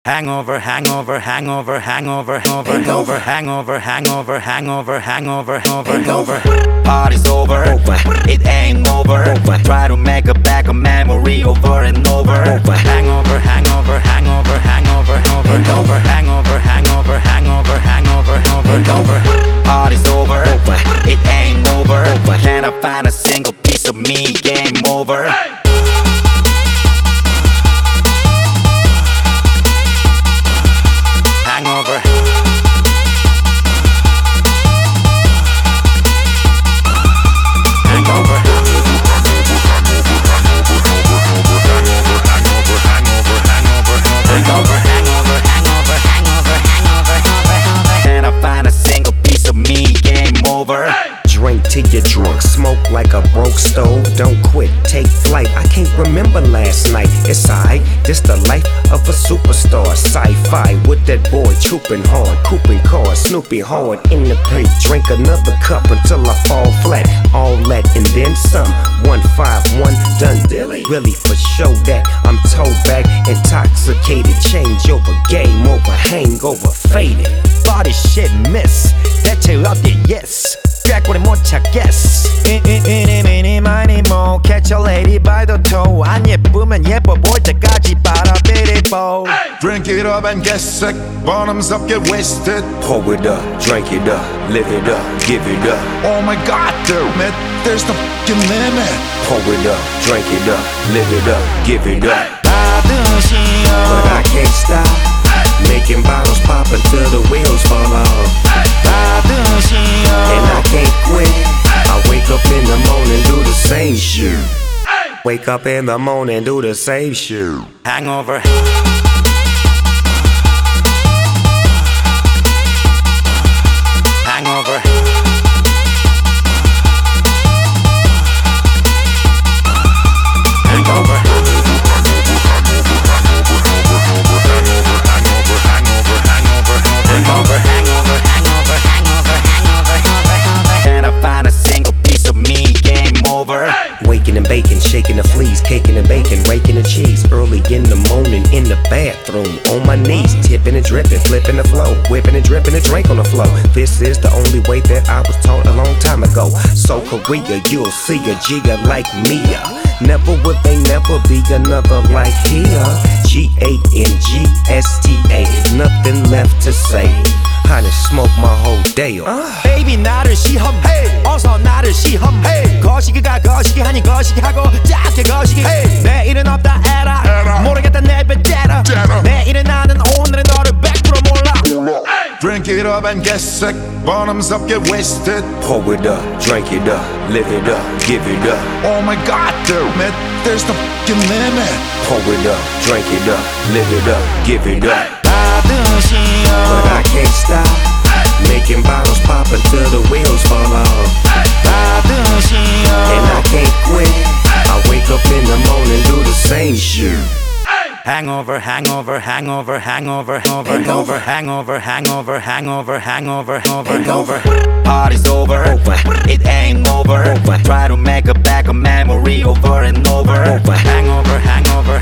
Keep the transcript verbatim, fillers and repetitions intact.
Hangover, hangover, hangover, hangover, hangover, hangover, hangover, hangover, hangover, hangover. Party's over, it ain't over. Try to make a back a memory over and over. Hangover, hangover, hangover, hangover, hangover, hangover, hangover, hangover, hangover, hangover. Party's over, it ain't over. Can I find a single piece of me? Game over. Hangover. Hangover. Hangover, hangover, hangover, hangover, hangover, hangover. Can I find a single piece of me? Game over. Drink till you're drunk, smoke like a broke stove. Don't quit, take flight. I can't remember last night. It's alright, this the life of a superstar. Sci-fi with that boy trooping hard, cooping cars, Snoopy hard in the paint. Drink another cup until I fall flat. All that and then some. One five one done dilly. Really for show that I'm toe back, intoxicated. Change over, game over, hangover, faded. Body shit miss 대체 어디 yes 꾀꼬리 못 찾겠어 이니미니 마니 모 catch a lady by the toe 안 예쁘면 예뻐 보일 때까지 빨아들이고 Drink it up and get sick, bottoms up, get wasted. Pour it up, drink it up, live it up, give it up. Oh my god, damn it, there's no fucking limit. Pour it up, drink it up, live it up, give it up. 받으시오 But I can't stop making bottles pop until the wheels fall off. 받으시오 And I can't quit. I wake up in the morning, do the same shit. Wake up in the morning, do the same shit. Hangover. Hangover. Hangover. Hangover, hangover, hangover, hangover, hangover, hangover. Can I find a single piece of me? Game over. Waking and baking, shaking the fleas, caking and baking, raking the cheese. Early in the morning in the bathroom, on my knees, tipping and dripping, flipping the flow, whipping and dripping a drink on the floor. This is the only way that I was taught a long time ago. So Korea, you'll see a Giga like Mia. Never would they never be another like here. G A N G S T A, nothing left to say. I done smoked my whole day up. Baby 나를 시험해 어서 나를 시험해 거시기가 거시기 하니 거시기 하고 작게 거시기 내일은 없다 에라 모르겠다 내배 째라 내일은 나는 오늘의 너를 백 퍼센트 몰라 Drink it up and get sick, bottoms up, get wasted. Pour it up, drink it up, live it up, give it up. Oh my god, damn it, there's no fucking limit. Pour it up, drink it up, live it up, give it up. 받으시오 But I can't stop making bottles pop until the wheels fall off. 받으시오 And I can't quit. I wake up in the morning, do the same shit. Hangover, hangover, hangover, hangover, hangover, hangover, hangover, hangover, hangover, hangover. Party's over, it ain't over. Try to make a back a memory over and over. Hangover, hangover,